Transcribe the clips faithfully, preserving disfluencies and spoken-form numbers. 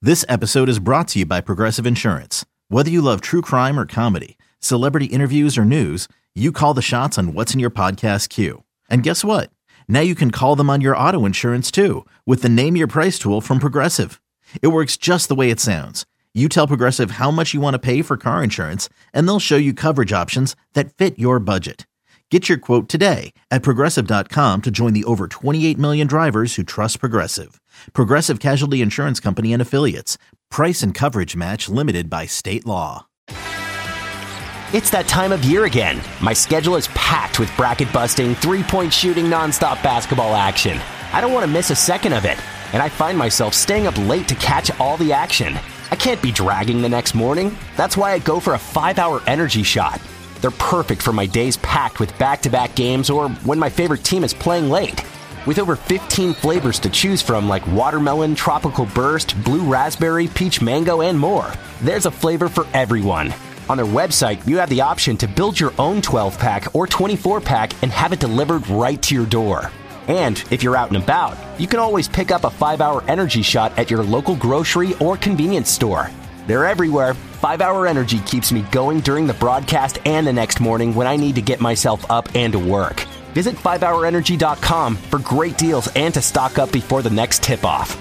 This episode is brought to you by Progressive Insurance. Whether you love true crime or comedy, celebrity interviews or news, you call the shots on what's in your podcast queue. And guess what? Now you can call them on your auto insurance too with the Name Your Price tool from Progressive. It works just the way it sounds. You tell Progressive how much you want to pay for car insurance, and they'll show you coverage options that fit your budget. Get your quote today at Progressive dot com to join the over twenty-eight million drivers who trust Progressive. Progressive Casualty Insurance Company and Affiliates. Price and coverage match limited by state law. It's that time of year again. My schedule is packed with bracket-busting, three-point shooting, nonstop basketball action. I don't want to miss a second of it, and I find myself staying up late to catch all the action. I can't be dragging the next morning. That's why I go for a five-hour energy shot. They're perfect for my days packed with back-to-back games or when my favorite team is playing late. With over fifteen flavors to choose from like watermelon, tropical burst, blue raspberry, peach mango, and more, there's a flavor for everyone. On their website, you have the option to build your own twelve-pack or twenty-four-pack and have it delivered right to your door. And if you're out and about, you can always pick up a five-hour energy shot at your local grocery or convenience store. They're everywhere. five-hour Energy keeps me going during the broadcast and the next morning when I need to get myself up and to work. Visit five hour energy dot com for great deals and to stock up before the next tip-off.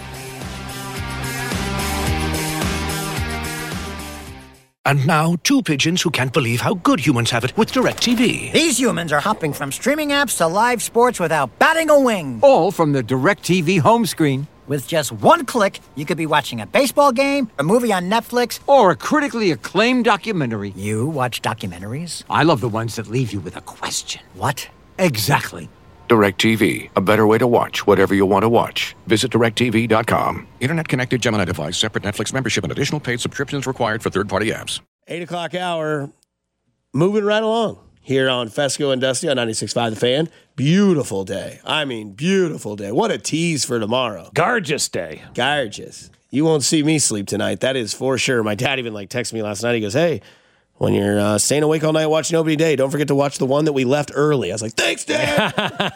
And now, two pigeons who can't believe how good humans have it with DirecTV. These humans are hopping from streaming apps to live sports without batting a wing. All from the DirecTV home screen. With just one click, you could be watching a baseball game, a movie on Netflix, or a critically acclaimed documentary. You watch documentaries? I love the ones that leave you with a question. What? Exactly. DirecTV, a better way to watch whatever you want to watch. Visit direct T V dot com. Internet-connected Gemini device, separate Netflix membership, and additional paid subscriptions required for third-party apps. eight o'clock hour, moving right along here on Fesco and Dusty on ninety-six point five The Fan. Beautiful day. I mean, beautiful day. What a tease for tomorrow. Gorgeous day. Gorgeous. You won't see me sleep tonight. That is for sure. My dad even like texted me last night. He goes, hey, when you're uh, staying awake all night watching Opening Day, don't forget to watch the one that we left early. I was like, thanks, Dad.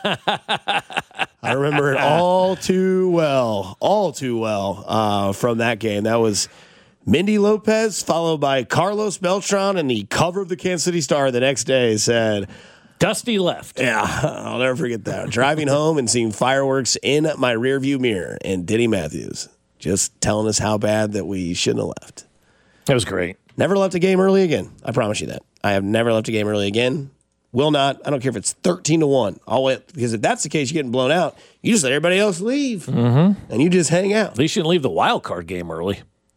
I remember it all too well, all too well uh, from that game. That was Mindy Lopez, followed by Carlos Beltran, and the cover of the Kansas City Star the next day said, Dusty left. Yeah, I'll never forget that. Driving home and seeing fireworks in my rearview mirror, and Denny Matthews just telling us how bad that we shouldn't have left. That was great. Never left a game early again. I promise you that. I have never left a game early again. Will not. I don't care if it's thirteen to one. I'll wait, because if that's the case, you're getting blown out. You just let everybody else leave, mm-hmm. and you just hang out. At least you didn't leave the wild card game early.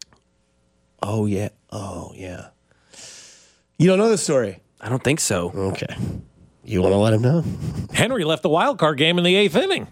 Oh, yeah. Oh, yeah. You don't know this story? I don't think so. Okay. You want to let him know? Henry left the wild card game in the eighth inning.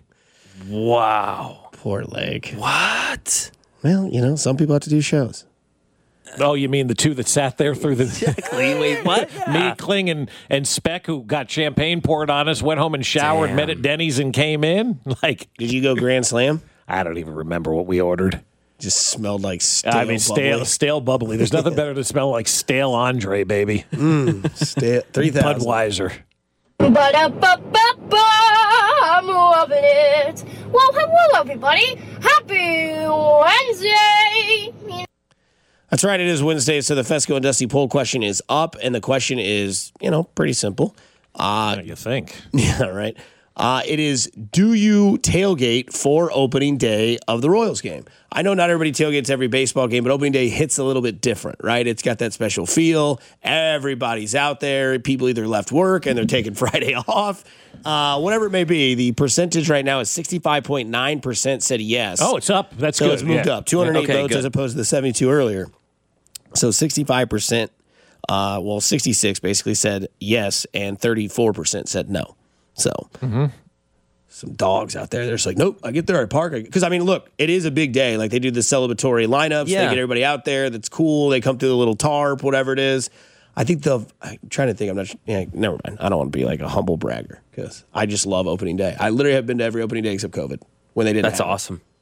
Wow. Poor leg. What? Well, you know, some people have to do shows. Oh, you mean the two that sat there through the... Exactly. Wait, what? Me, Kling, and, and Speck, who got champagne poured on us, went home and showered, Damn. met at Denny's, and came in? Like, Did you go Grand Slam? I don't even remember what we ordered. Just smelled like stale I mean, stale, bubbly. stale bubbly. There's nothing better to smell like stale Andre, baby. Mm, stale, three thousand. Budweiser. Ba-da-ba-ba-ba, I'm loving it. Well, hello, everybody. Happy Wednesday. That's right. It is Wednesday, so the Fesco and Dusty poll question is up, and the question is, you know, pretty simple. Uh, you think? Yeah, right. Uh, it is, do you tailgate for opening day of the Royals game? I know not everybody tailgates every baseball game, but opening day hits a little bit different, right? It's got that special feel. Everybody's out there. People either left work and they're taking Friday off. Uh, whatever it may be, the percentage right now is sixty-five point nine percent said yes. Oh, it's up. That's so good. it's moved yeah. up. two hundred eight Okay, votes good. as opposed to the seventy-two earlier. So sixty-five percent, uh, well, sixty-six basically said yes, and thirty-four percent said no. So mm-hmm. some dogs out there, they're just like, nope, I get there, I park. Because, I mean, look, it is a big day. Like, they do the celebratory lineups. Yeah. They get everybody out there. That's cool. They come through the little tarp, whatever it is. I think the I'm trying to think. I'm not. Yeah, never mind. I don't want to be like a humble bragger because I just love opening day. I literally have been to every opening day except COVID when they didn't. That's have it. awesome.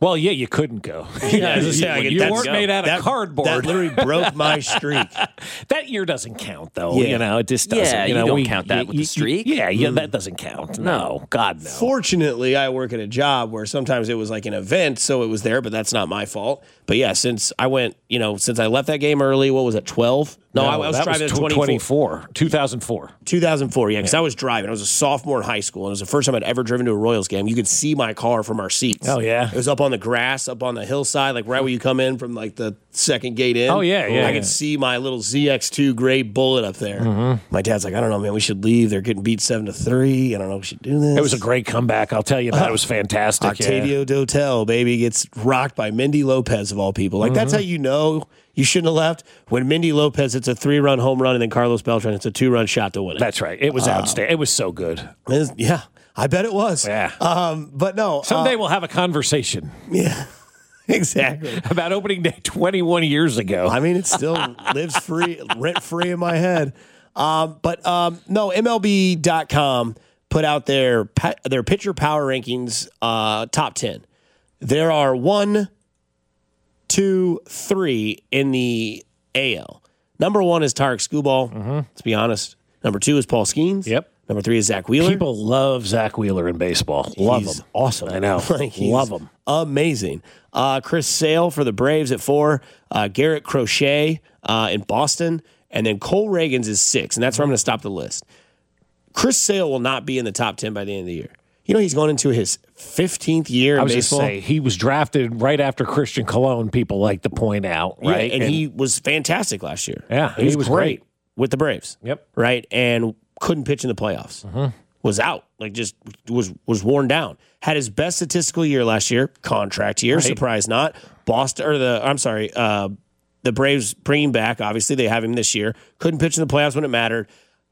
Well, yeah, you couldn't go. Yeah, I was gonna say, I you get- you that's- weren't made out of that- cardboard. That literally broke my streak. That year doesn't count, though. Yeah. You know, it just doesn't. Yeah, you, you know, don't we- count that with the streak. Yeah, yeah, that doesn't count. No, God, no. Fortunately, I work at a job where sometimes it was like an event, so it was there, but that's not my fault. But yeah, since I went, you know, since I left that game early, what was it, twelve? No, I, I was that driving was at tw- twenty-four, two thousand four. two thousand four, yeah, because I was driving. I was a sophomore in high school, and it was the first time I'd ever driven to a Royals game. You could see my car from our seats. Oh, yeah? It was up on the grass, up on the hillside, like right where you come in from like the second gate in. Oh, yeah, yeah, I yeah. could see my little Z X two gray Bullet up there. Mm-hmm. My dad's like, I don't know, man, we should leave. They're getting beat seven to three. I don't know if we should do this. It was a great comeback. I'll tell you that. It was fantastic. Octavio yeah. Dotel, baby, gets rocked by Mindy Lopez of all people. Like, that's how you know you shouldn't have left. When Mindy Lopez hits a three-run home run and then Carlos Beltran hits a two-run shot to win it. That's right. It was outstanding. It was so good. It was- yeah, I bet it was. Yeah. Um, but no. Someday uh, we'll have a conversation yeah, exactly. about opening day twenty-one years ago. I mean, it still lives free, rent-free in my head. Um, but um, no, M L B dot com put out their pa- their pitcher power rankings uh, top ten. There are one, two, three in the A L. Number one is Tarek Skubal. Let's be honest. Number two is Paul Skeens. Yep. Number three is Zach Wheeler. People love Zach Wheeler in baseball. Love He's him. awesome. I know. Like, he's love him. Amazing. Uh, Chris Sale for the Braves at four. Uh, Garrett Crochet uh, in Boston. And then Cole Reagans is six. And that's where I'm going to stop the list. Chris Sale will not be in the top ten by the end of the year. You know, he's going into his fifteenth year in I was baseball. going to say, he was drafted right after Christian Cologne, people like to point out, Yeah, right? and, he was fantastic last year. Yeah, he was, he was great, great. with the Braves. Yep. Right, and couldn't pitch in the playoffs. Was out, like just was was worn down. Had his best statistical year last year, contract year. Right. Surprise not. Boston or the I'm sorry, uh, the Braves bringing back. Obviously, they have him this year. Couldn't pitch in the playoffs when it mattered.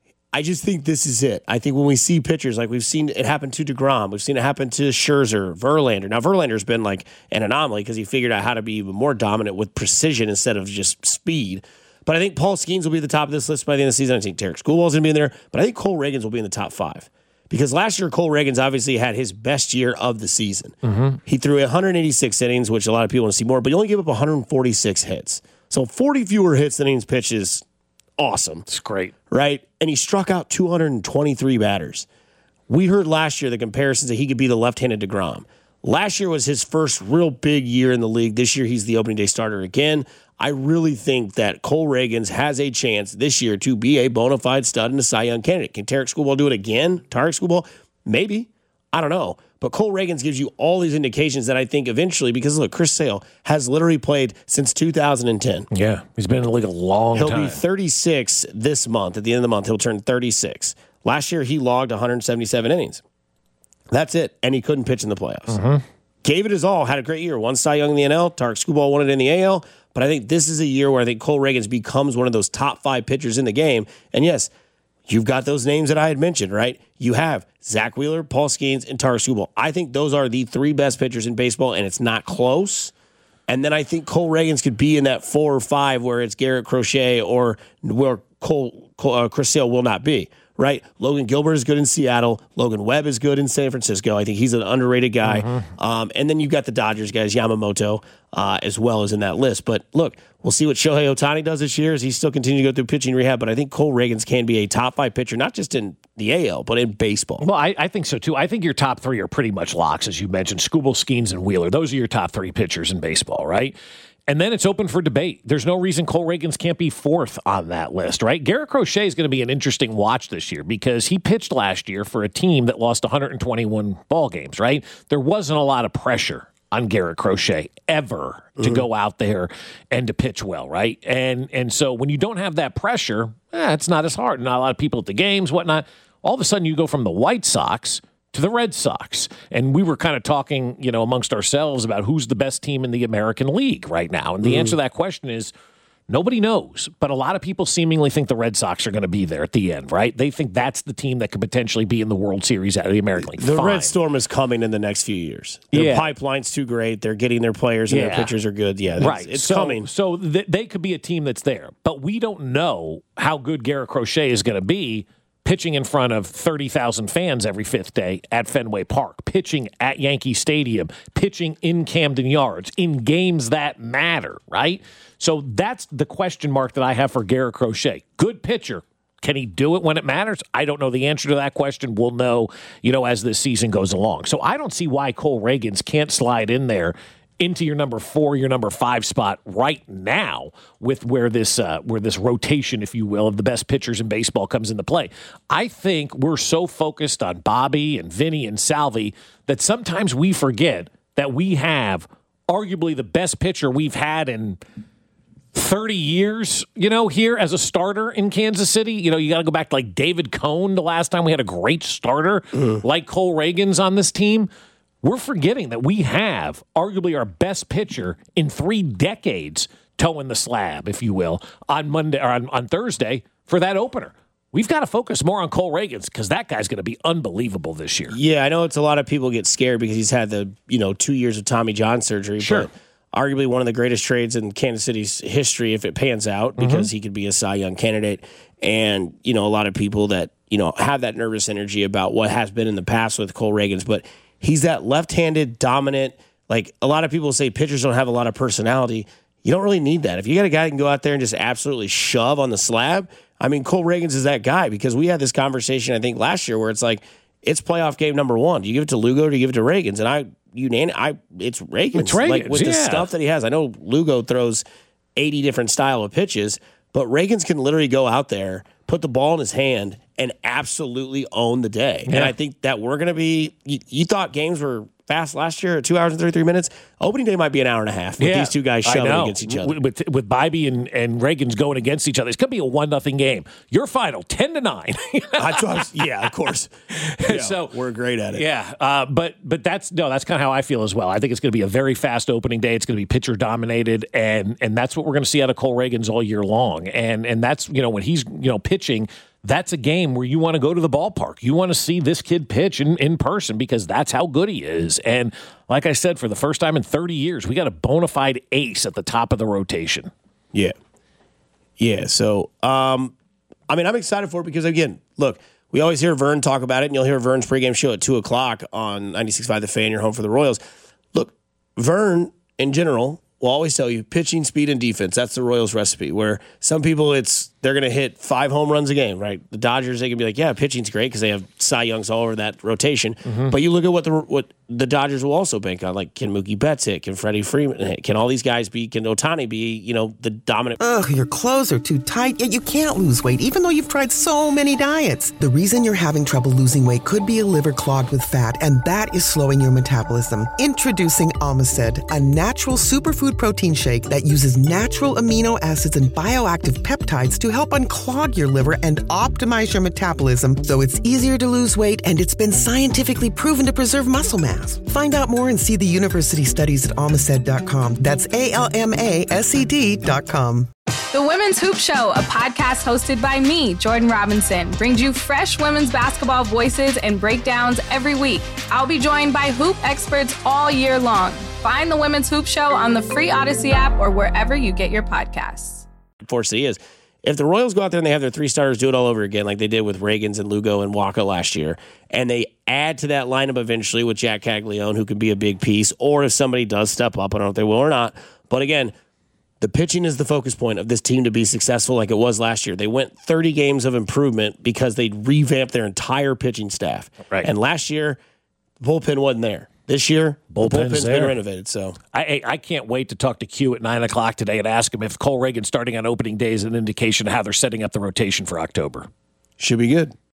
I just think this is it. I think when we see pitchers, like we've seen it happen to DeGrom, we've seen it happen to Scherzer, Verlander. Now, Verlander's been like an anomaly because he figured out how to be even more dominant with precision instead of just speed. But I think Paul Skeens will be at the top of this list by the end of the season. I think Tarek Skubal's going to be in there. But I think Cole Reagans will be in the top five. Because last year, Cole Reagans obviously had his best year of the season. Mm-hmm. He threw one hundred eighty-six innings, which a lot of people want to see more, but he only gave up one hundred forty-six hits. So forty fewer hits than innings pitched is awesome. It's great. Right? And he struck out two hundred twenty-three batters. We heard last year the comparisons that he could be the left-handed DeGrom. Last year was his first real big year in the league. This year, he's the opening day starter again. I really think that Cole Reagans has a chance this year to be a bona fide stud and a Cy Young candidate. Can Tarek Skubal do it again? Tarek Skubal? Maybe. I don't know. But Cole Reagans gives you all these indications that I think eventually, because look, Chris Sale has literally played since two thousand ten. Yeah, he's been in the league a long He'll time. be thirty-six this month. At the end of the month, he'll turn thirty-six. Last year, he logged one hundred seventy-seven innings. That's it. And he couldn't pitch in the playoffs. Mm-hmm. Gave it his all. Had a great year. Won Cy Young in the N L. Tarek Skubal won it in the A L. But I think this is a year where I think Cole Reagans becomes one of those top five pitchers in the game. And yes, you've got those names that I had mentioned, right? You have Zach Wheeler, Paul Skeens, and Tarek Skubal. I think those are the three best pitchers in baseball, and it's not close. And then I think Cole Reagans could be in that four or five where it's Garrett Crochet or where Cole, Cole uh, Chris Sale will not be, right? Logan Gilbert is good in Seattle. Logan Webb is good in San Francisco. I think he's an underrated guy. Mm-hmm. Um, and then you've got the Dodgers guys, Yamamoto, uh, as well as in that list. But look, we'll see what Shohei Ohtani does this year as he still continues to go through pitching rehab. But I think Cole Reagans can be a top five pitcher, not just in the A L, but in baseball. Well, I, I think so, too. I think your top three are pretty much locks, as you mentioned. Skubal, Skeens, and Wheeler. Those are your top three pitchers in baseball, right? And then it's open for debate. There's no reason Cole Reagans can't be fourth on that list, right? Garrett Crochet is going to be an interesting watch this year because he pitched last year for a team that lost one hundred twenty-one ball games, right? There wasn't a lot of pressure on Garrett Crochet ever to mm-hmm. go out there and to pitch well, right? And and so when you don't have that pressure, eh, it's not as hard. Not a lot of people at the games, whatnot. All of a sudden you go from the White Sox to the Red Sox. And we were kind of talking, you know, amongst ourselves about who's the best team in the American League right now. And the mm-hmm. answer to that question is nobody knows. But a lot of people seemingly think the Red Sox are going to be there at the end, right? They think that's the team that could potentially be in the World Series out of the American League. The Fine. Red Storm is coming in the next few years. Their yeah. pipeline's too great. They're getting their players and yeah. their pitchers are good. Yeah, right. it's so, coming. So th- they could be a team that's there. But we don't know how good Garrett Crochet is going to be pitching in front of thirty thousand fans every fifth day at Fenway Park, pitching at Yankee Stadium, pitching in Camden Yards, in games that matter, right? So that's the question mark that I have for Garrett Crochet. Good pitcher. Can he do it when it matters? I don't know the answer to that question. We'll know, you know, as this season goes along. So I don't see why Cole Ragans can't slide in there into your number four, your number five spot right now with where this uh, where this rotation, if you will, of the best pitchers in baseball comes into play. I think we're so focused on Bobby and Vinny and Salvi that sometimes we forget that we have arguably the best pitcher we've had in thirty years, you know, here as a starter in Kansas City. You know, you got to go back to like David Cone the last time we had a great starter mm. like Cole Ragans on this team. We're forgetting that we have arguably our best pitcher in three decades toeing the slab, if you will, on Monday or on, on Thursday for that opener. We've got to focus more on Cole Ragans because that guy's going to be unbelievable this year. Yeah, I know it's a lot of people get scared because he's had the, you know, two years of Tommy John surgery. Sure. But arguably one of the greatest trades in Kansas City's history if it pans out because mm-hmm. he could be a Cy Young candidate. And, you know, a lot of people that, you know, have that nervous energy about what has been in the past with Cole Ragans. But he's that left-handed, dominant, like a lot of people say pitchers don't have a lot of personality. You don't really need that. If you got a guy who can go out there and just absolutely shove on the slab, I mean, Cole Ragans is that guy because we had this conversation, I think, last year where it's like, it's playoff game number one. Do you give it to Lugo or do you give it to Ragans? And I, unan- I it's Ragans. It's Ragans, like with yeah. the stuff that he has. I know Lugo throws eighty different style of pitches, but Ragans can literally go out there, put the ball in his hand, and absolutely own the day. Yeah. And I think that we're going to be, you, you thought games were fast last year at two hours and thirty-three minutes. Opening day might be an hour and a half with yeah, these two guys shoving against each other. With, with Bobby and, and Ragans going against each other. It's going to be a one nothing game. Your final, ten to nine. Yeah, of course. Yeah, so we're great at it. Yeah, uh, but but that's no, that's kind of how I feel as well. I think it's going to be a very fast opening day. It's going to be pitcher dominated, and and that's what we're going to see out of Cole Ragans all year long. And and that's, you know, when he's, you know, pitching, that's a game where you want to go to the ballpark. You want to see this kid pitch in, in person because that's how good he is. And like I said, for the first time in thirty years, we got a bona fide ace at the top of the rotation. Yeah. Yeah. So, um, I mean, I'm excited for it because, again, look, we always hear Vern talk about it, and you'll hear Vern's pregame show at two o'clock on ninety-six point five The Fan, your home for the Royals. Look, Vern, in general, will always tell you pitching, speed, and defense. That's the Royals recipe, where some people, it's they're going to hit five home runs a game, right? The Dodgers, they can be like, yeah, pitching's great because they have Cy Youngs all over that rotation. Mm-hmm. But you look at what the what the Dodgers will also bank on, like, can Mookie Betts hit? Can Freddie Freeman hit? Can all these guys be, can Ohtani be, you know, the dominant? Ugh, your clothes are too tight, yet you can't lose weight, even though you've tried so many diets. The reason you're having trouble losing weight could be a liver clogged with fat, and that is slowing your metabolism. Introducing Omicid, a natural superfood protein shake that uses natural amino acids and bioactive peptides to help unclog your liver and optimize your metabolism so it's easier to lose weight, and it's been scientifically proven to preserve muscle mass. Find out more and see the university studies at almaced dot com. That's A L M A S E D dot com. The Women's Hoop Show, a podcast hosted by me, Jordan Robinson, brings you fresh women's basketball voices and breakdowns every week. I'll be joined by hoop experts all year long. Find the Women's Hoop Show on the free Odyssey app or wherever you get your podcasts. Unfortunately, is if the Royals go out there and they have their three starters do it all over again, like they did with Ragans and Lugo and Waka last year, and they add to that lineup eventually with Jack Caglione, who could be a big piece, or if somebody does step up, I don't know if they will or not. But again, the pitching is the focus point of this team to be successful like it was last year. They went thirty games of improvement because they revamped their entire pitching staff. Right. And last year, the bullpen wasn't there. This year, bullpen's, the bullpen's there. been renovated. So I I can't wait to talk to Q at nine o'clock today and ask him if Cole Ragans starting on opening day is an indication of how they're setting up the rotation for October. Should be good.